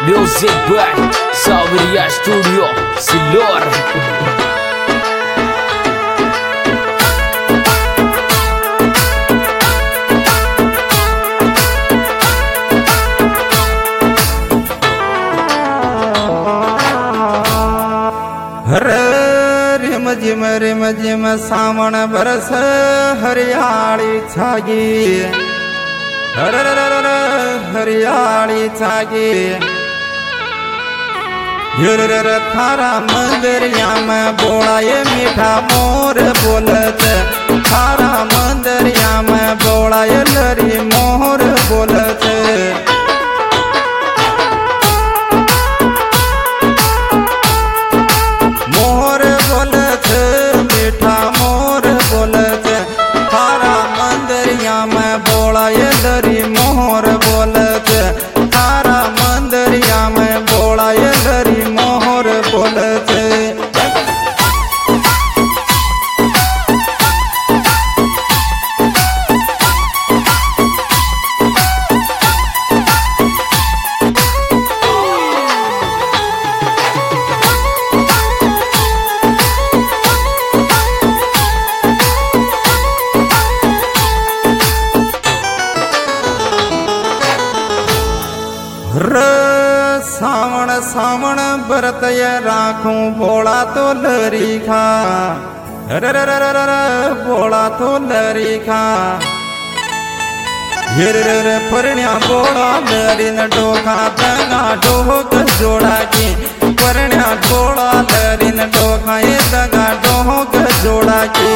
Music by Sabriya Studio Silor. रिम झिम सावण बरस हरियाली छागी हरियाली छागी थारा मंदिरिया में बोलाए मीठा मोर बोलत थारा मंदिरिया में बोलाए लरी मोर बोलत मोर बोलत मीठा मोर बोलत थारा मंदिरिया में बोलाए लरी मोर बोलत थारा मंदिरिया में बोलाए लरी मोर बोलत सावण सावण बरतय राखूं बोला तो लरी खा बोला तो लरी खा परण्या बोला लरी न डोखा दंगा डोक जोड़ा की परण्या बोला लरी न डोखा ये दंगा डोक जोड़ा की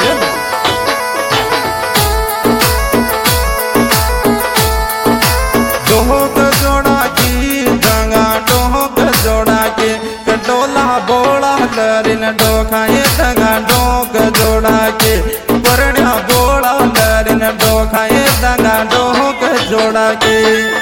डोक जोड़ा की दंगा डोक जोड़ा के कटोला बोला लरी न डोखा ये दंगा डोक जोड़ा के परण्या बोला लरी न डोखा ये दंगा डोक जोड़ा के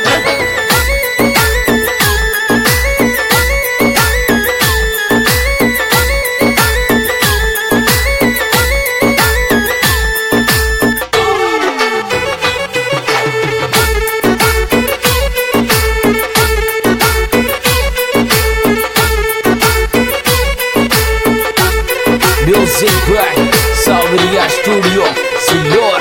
Music by Sabriya Studio Silor.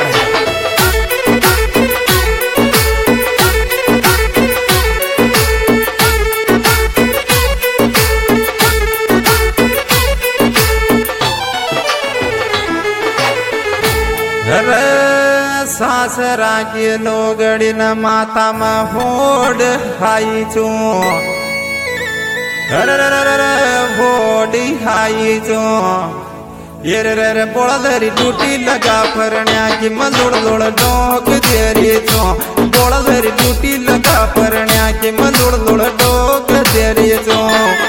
सासरा के लोगड़ी न माता में होड़ खाई चू होड़ी खाई चू ये बोला दरी टूटी लगा परण्या की मलोड़ लोड़ डोक देरी चो बोला दरी टूटी लगा परण्या की मलोड़ लोड़ डोक देरी चो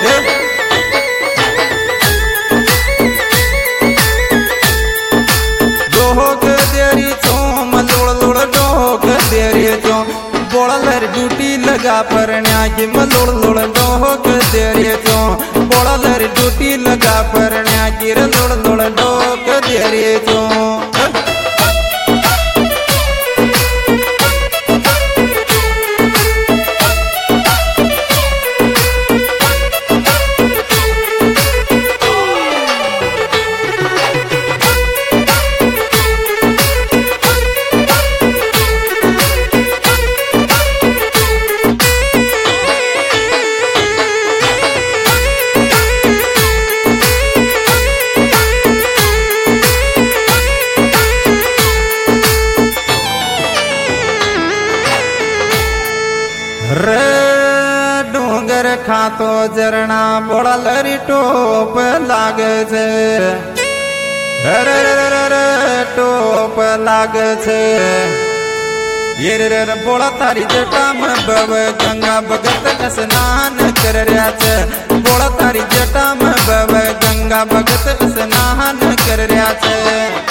डोक देरी चो मलोड़ लोड़ डोक देरी चो बोला दरी टूटी लगा परण्या की मलोड़ लोड़ डोक देरी चो बोला दरी टूटी लगा परण्या की लोड़ लोड़ डोक देरी चो डोंगर खातो झरना बोला लरी टोप लागे छे टोप लागे छे ये बोला तारी जटा में बब गंगा भगत स्नान कर रहा छे बोला तारी जटा में बब गंगा भगत स्नान कर रहा छे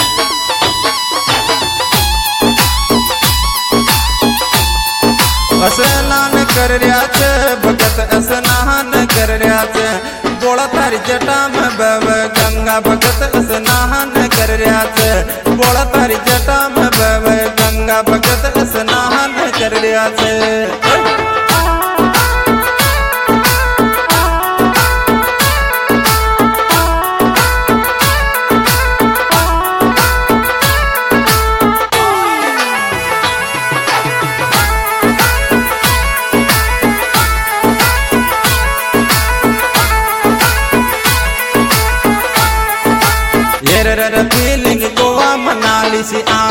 स्नान कर रहा छे भगत स्नान कर रहा छे बोला तारी जटा में बब गंगा भगत स्नान कर रहा छे बोला तारी जटा में बब गंगा भगत स्नान कर रहा छे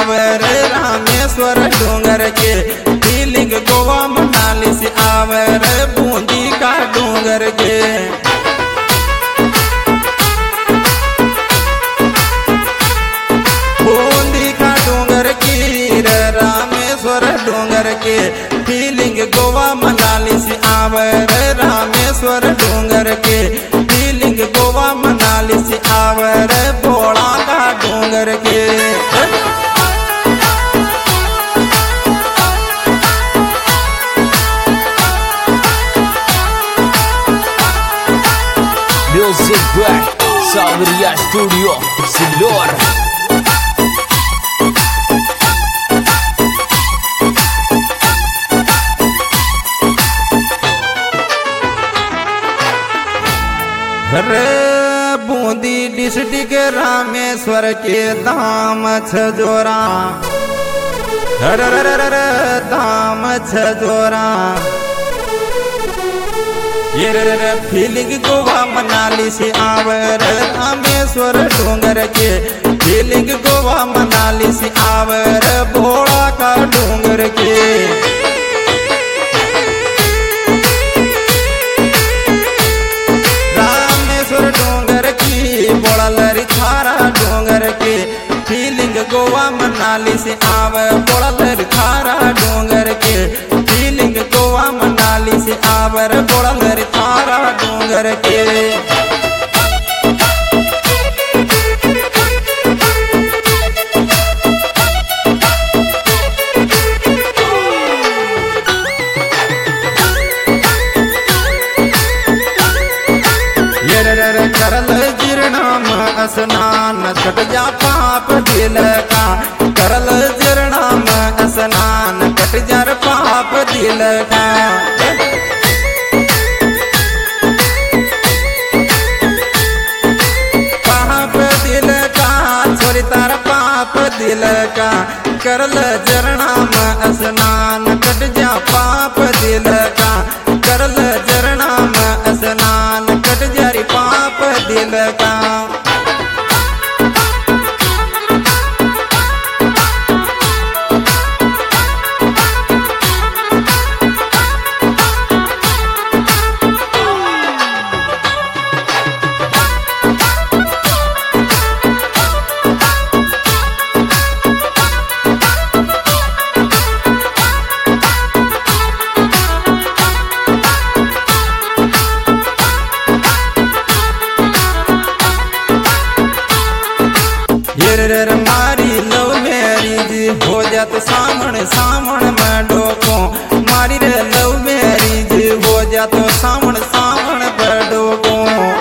आवे रे रामेश्वर डूंगर के, फीलिंग गोवा मनाली से आवे रे बूंदी का डूंगर के। बूंदी का डूंगर की रे रामेश्वर डूंगर के, फीलिंग गोवा मनाली से आवे रे रामेश्वर डूंगर के, फीलिंग गोवा मनाली से आवे रे भोला का डूंगर के। Music by Sabriya Studio Silor. रे बूंदी डिस्ट्रिक्ट रामेश्वर के धाम छजोरा, धाम छजोरा। ये रे फीलिंग गोवा मनाली से आवे रे रामेश्वर डूंगर के, फीलिंग गोवा मनाली से आवे रे भोला का डूंगर के। रामेश्वर डूंगर की बोला लरी थारा डूंगर के, फीलिंग गोवा मनाली से आवे बोला लरी थारा डूंगर के, फीलिंग गोवा मनाली से आवे बोला लरी थारा डूंगर के। करल जीर्णाम स्नान कट जा पाप दिल का, करल जीर्णाम स्नान कट जा पाप दिल का। पाप दिल का छोरी तार पाप दिल का, करल जीर्णाम स्नान कट जा पाप दिल का, करल जीर्णाम स्नान कट जा पाप दिल का। मारी लव मैरिज हो जात सामण सामण में डोको, मारी रे लव मैरिज हो जात सामण सामण पर डोको।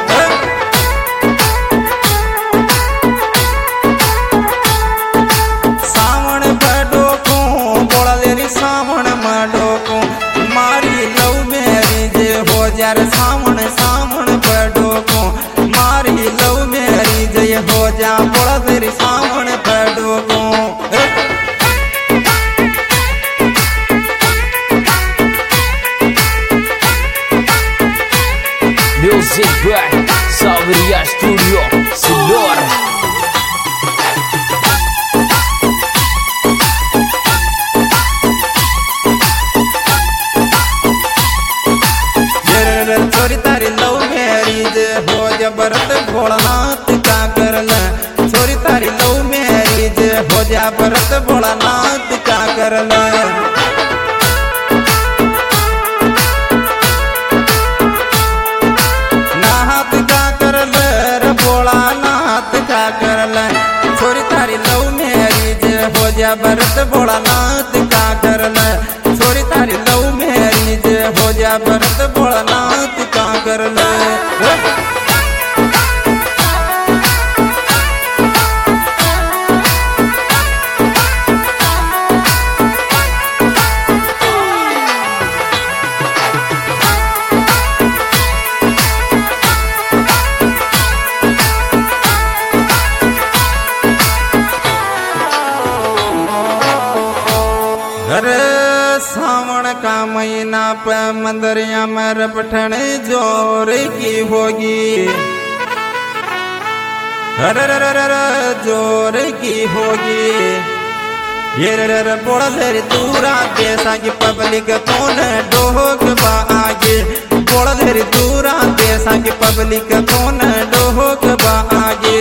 सामण पर डोको बोला लेरी सामण में डोको, मारी लव मैरिज हो जार सामण सामण पर डोको, मारी लव मैरिज हो जा बोला तेरी सामण पर डोको। Music by Sabriya Studio Silor. छोरी तारी लव मैरिज हो जबरत भोलानाथ का करल, छोरी तारी लव मैरिज हो जा भरत भोलानाथ का करल। नाथ का करल रे भोलानाथ का करल, छोरी तारी लव मैरिज हो जा भरत भोलानाथ का करल, छोरी तारी लव मैरिज हो जा भरत भोलानाथ का करल। अरे सावन का महीना पे मंदरिया में रपठन जोर की होगी, अरे जोर की होगी। येर बोड़लर दूरा देशा की पब्लिक कौन डोग बा आगे बोड़लर दूरा देशा की पब्लिक कौन डोग बा आगे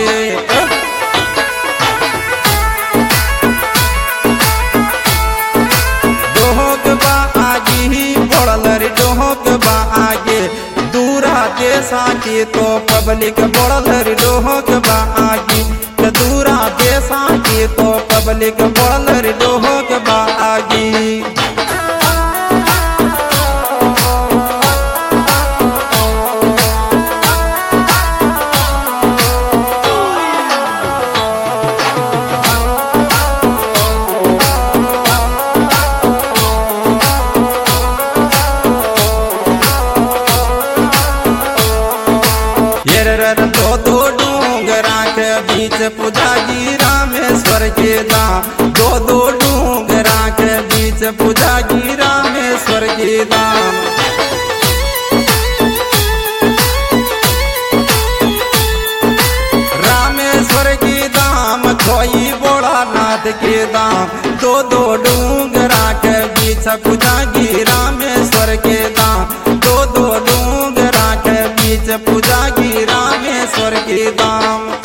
डोग बा आगे बोड़लर डोग बा आगे दूरा देशा की तो पब्लिक बोड़लर डोग बा आगे दूरा देशा की तो पब्लिक बोड़लर डोग बा आगे दो डूंगरा के बीच पुजागी रामेश्वर के दाम दो डूंगरा के बीच पुजागी रामेश्वर के दाम रामेश्वर के दाम खोई भोलानाथ के दाम दो डूंगरा के बीच पुजागी रामेश्वर के दाम दो डूंगरा के बीच पुजागी रामेश्वर के दाम